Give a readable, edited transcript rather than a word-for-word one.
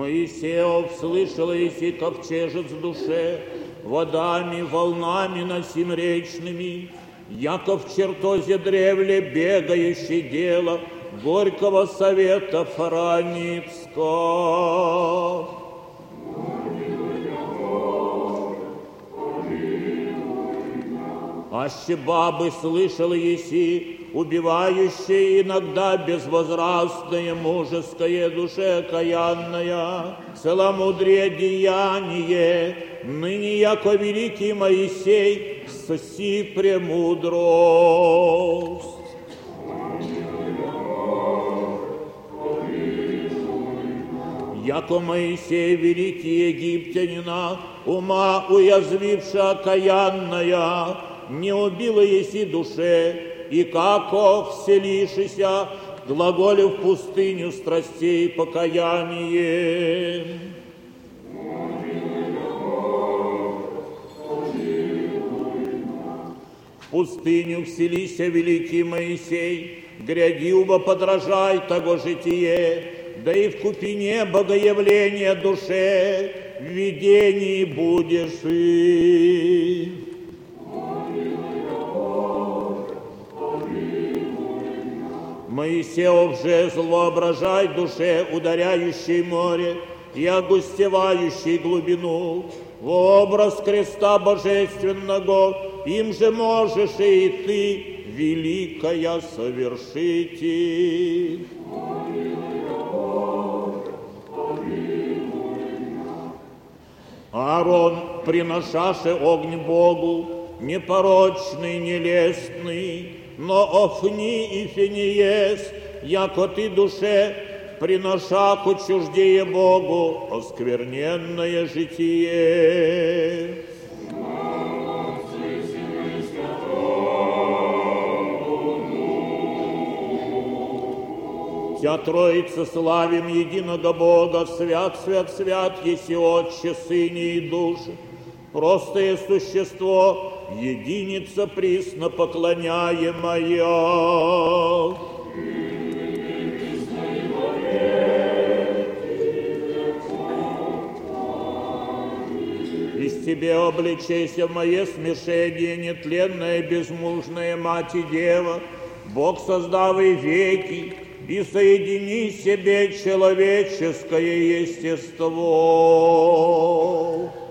Моисеев слышал еси ковчежец в душе, водами, волнами носим речными, яко в чертозе древле бегающее дело горького совета Фараницкого. Аще бабы слышал еси, убивающее иногда безвозрастное мужеское душе окаянное, целомудрие деяние, ныне яко великий Моисей, соси премудрость. Яко Моисей великий египтянина, ума уязвивша окаянная, не убила еси душе, и како вселишися, глаголи в пустыню страстей покаяние. В пустыню вселися, великий Моисей, гряди уба подражай того житие, да и в купине богоявления душе в видении будешь и. Моисеев жезл воображай душе, ударяющей море и огустевающей глубину, в образ креста божественного, им же можешь и ты, великая, совершить. Аарон, приношаше огонь Богу, непорочный, нелестный, но Офни и Финиес, яко ты душе, приноша к учуждее Богу оскверненное житие. Вся Троица славим единого Бога, свят, свят, свят, еси Отче, Сыне и Душе, простое существо, единица присно поклоняемая. Из тебе обличайся в мое смешение, нетленная, безмужная Мать и Дева, Бог создавый веки, и соедини себе человеческое естество.